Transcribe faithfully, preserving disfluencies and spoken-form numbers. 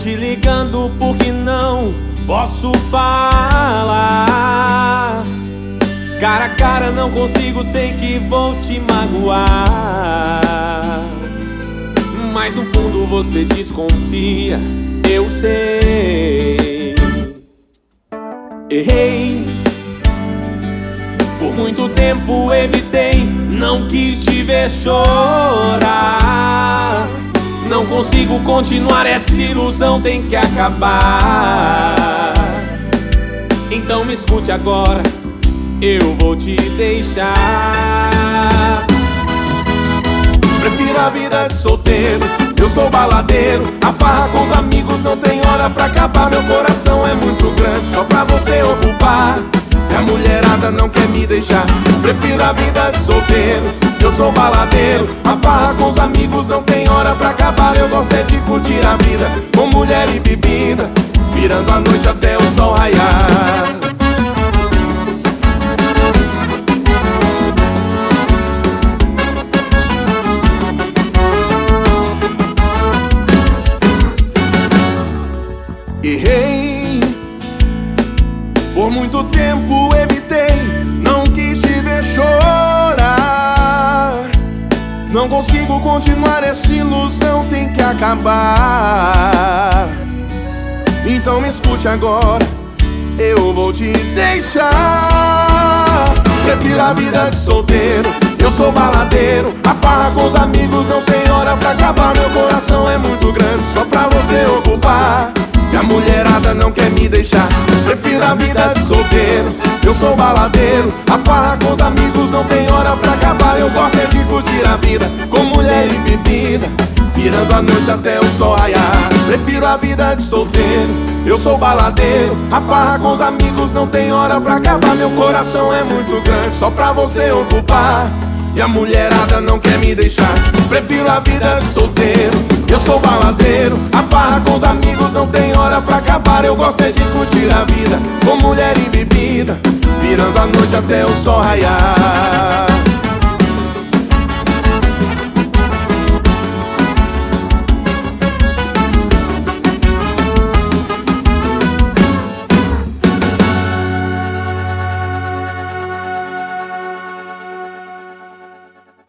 te ligando porque não posso falar. Cara a cara não consigo, sei que vou te magoar, mas no fundo você desconfia, eu sei. Errei, por muito tempo evitei, não quis te ver chorar. Não consigo continuar, essa ilusão tem que acabar. Então me escute agora, eu vou te deixar. Prefiro a vida de solteiro, eu sou baladeiro. A farra com os amigos não tem hora pra acabar. Meu coração é muito grande só pra você ocupar, e a mulherada não quer me deixar. Prefiro a vida de solteiro, eu sou baladeiro. A farra com os amigos não tem hora pra acabar. Eu gosto é de curtir a vida com mulher e bebida, virando a noite até o sol raiar. Errei, por muito tempo evitei, não quis te ver chorar. Não consigo continuar, essa ilusão tem que acabar. Então me escute agora, eu vou te deixar. Prefiro a vida de solteiro, eu sou baladeiro. A farra com os amigos não tem hora pra acabar. Meu coração é muito grande só pra você ocupar, e a mulherada não quer me deixar. Prefiro a vida de solteiro, eu sou baladeiro. A farra com os amigos não tem hora pra acabar. Eu gosto é de curtir a vida com mulher e bebida, virando a noite até o sol raiar. Prefiro a vida de solteiro, eu sou baladeiro. A farra com os amigos não tem hora pra acabar. Meu coração é muito grande só pra você ocupar, e a mulherada não quer me deixar. Prefiro a vida de solteiro, eu sou baladeiro. A farra com os amigos não tem hora pra acabar. Eu gosto é de curtir a vida com mulher e bebida, virando a noite até o sol raiar.